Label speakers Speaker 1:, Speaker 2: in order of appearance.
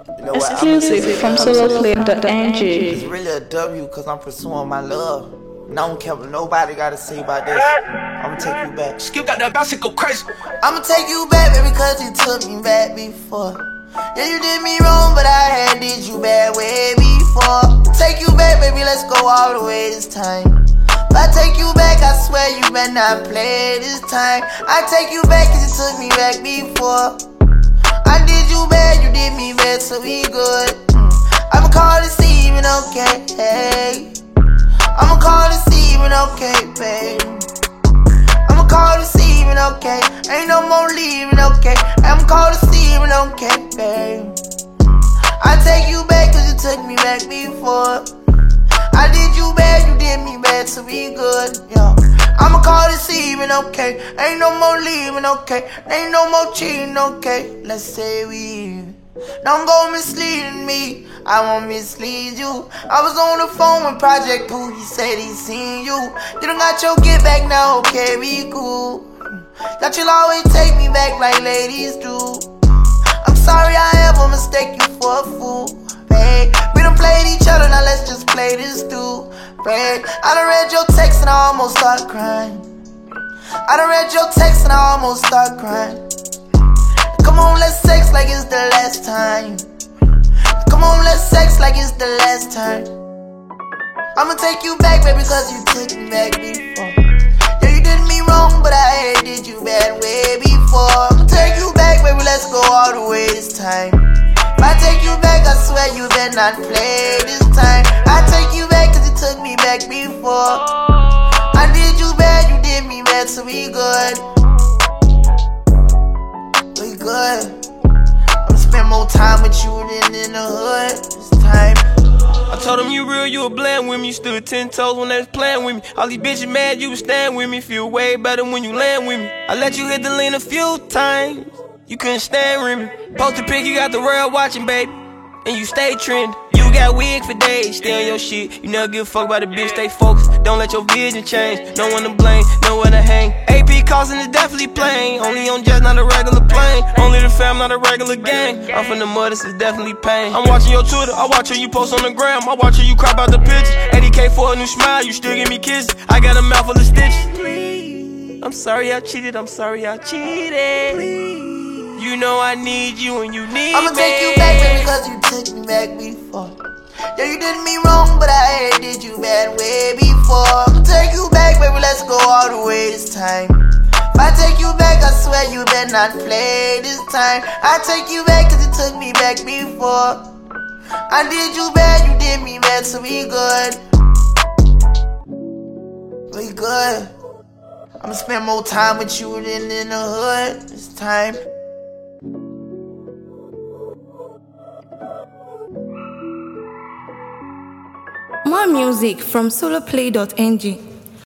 Speaker 1: You know what?
Speaker 2: Exclusive from soloplay.ng.
Speaker 1: It's really a W because I'm pursuing my love. And I don't care what nobody gotta say about this. I'ma take you back.
Speaker 3: Skip got that bounce and go crazy.
Speaker 1: I'ma take you back, baby, cause you took me back before. Yeah, you did me wrong, but I had did you bad way before. Take you back, baby, let's go all the way this time. If I take you back, I swear you better not play this time. I take you back cause you took me back before. I did you bad, you did me bad, so we good. I'ma call this even okay, hey. I'ma call this even okay, babe. I'ma call this even okay. Ain't no more leaving, okay. I'ma call this even okay, babe. I take you back cause you took me back before. I did you bad, you did me bad, so we good, yeah. I'ma call this even okay. Ain't no more leaving, okay. Ain't no more cheating, okay. Let's say we even. Don't go misleading me, I won't mislead you. I was on the phone with Project Pooh, he said he seen you. You done got your get back now, okay, we cool. That you'll always take me back like ladies do. I'm sorry I ever mistake you for a fool, babe. We done played each other, now let's just play this too, babe. I done read your text and I almost start crying. I done read your text and I almost start crying. Come on, let's sex like it's the last time. Come on, let's sex like it's the last time. I'ma take you back, baby, cause you took me back before. Yeah, you did me wrong, but I did you bad way before. I'ma take you back, baby, let's go all the way this time. If I take you back, I swear you better not play this time. I take you back cause you took me back before. I did you bad, you did me bad, so we good. We good. I'ma spend more time with you than in the hood this time.
Speaker 3: I told him you real, you a blend with me. You stood 10 toes when they was playing with me. All these bitches mad, you was staying with me. Feel way better when you land with me. I let you hit the lean a few times. You couldn't stand with me. Post a pic, you got the world watching, baby. And you stay trending. You got wig for days, stay on your shit. You never give a fuck about the bitch, stay focused. Don't let your vision change. No one to blame, no one to hang. AP causing is definitely plain. Only on jet, not a regular plane. Only the fam, not a regular gang. I'm from the mud, this is definitely pain. I'm watching your Twitter, I watch how you post on the gram. I watch how you crop out the pictures. 80K for a new smile, you still give me kisses. I got a mouth full of stitches. Please, I'm sorry I cheated, I'm sorry I cheated. Please. You know I need you and you need me.
Speaker 1: I'ma take you back, baby, cause you took me back before. Yeah, you did me wrong, but I did you bad way before. I'ma take you back, baby, let's go all the way this time. If I take you back, I swear you better not play this time. I take you back cause you took me back before. I did you bad, you did me bad, so we good. We good. I'ma spend more time with you than in the hood this time.
Speaker 2: More music from soloplay.ng.